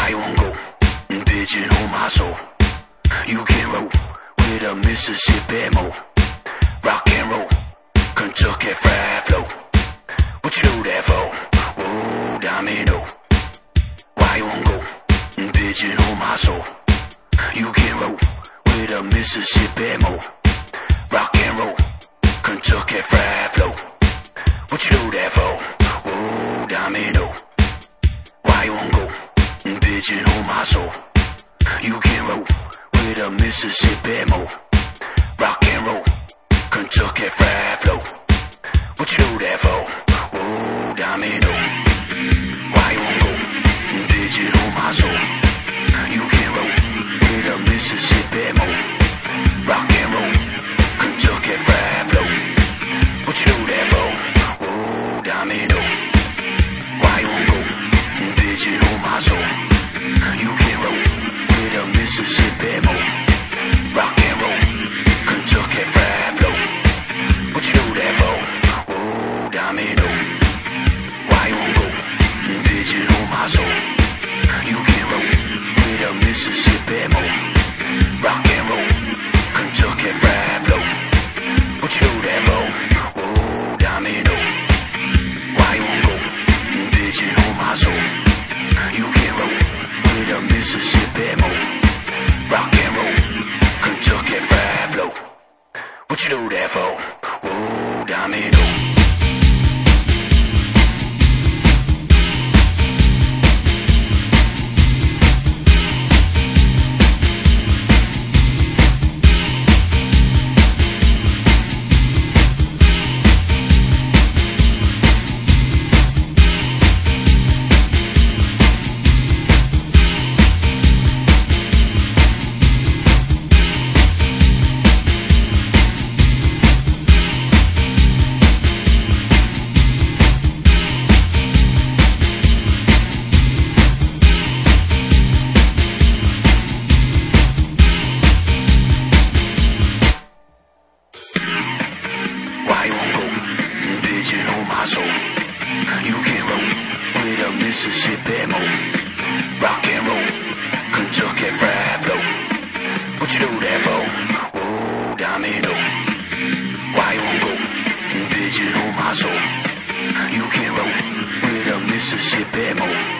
Why you won't go and pigeonhole my soul? You can roll with a Mississippi mo. Rock and roll, Kentucky Fried Flow. What you do that for? Whoa, domino. Why you won't go and pigeonhole my soul? You can roll with a Mississippi mo. Rock and roll, Kentucky Fried Flow. What you do that for? Whoa, domino. Why you won't go and pigeonhole my soul? You can roll with a Mississippi mo. Rock and roll, Kentucky Fried Flow. What you do that for? Whoa, domino. Why you won't go and pigeonhole my soul? You can roll with a Mississippi mo. Rock and roll, Kentucky Fried Flow. What you do that for? Whoa, domino. Why you won't go and pigeonhole my soul? You can roll with a Mississippi mo. Rock and roll, Kentucky Fried Flow. What you do that for? Whoa, domino. Why you won't go and pigeonhole my soul? You can roll with a Mississippi mo. Rock and roll, Kentucky Fried Flow. What you do that for? Whoa, domino. Why you won't go and pigeonhole my soul? You can roll with a Mississippi mo. Rock and roll, Kentucky Fried Flow. What you do that for? Whoa, domino. Why you won't go and pigeonhole my soul? You can roll with a Mississippi mo. Rock and roll, Kentucky Fried Flow. What you do that for? Whoa, domino. Why you won't go and pigeonhole my soul? You can roll with a Mississippi mo.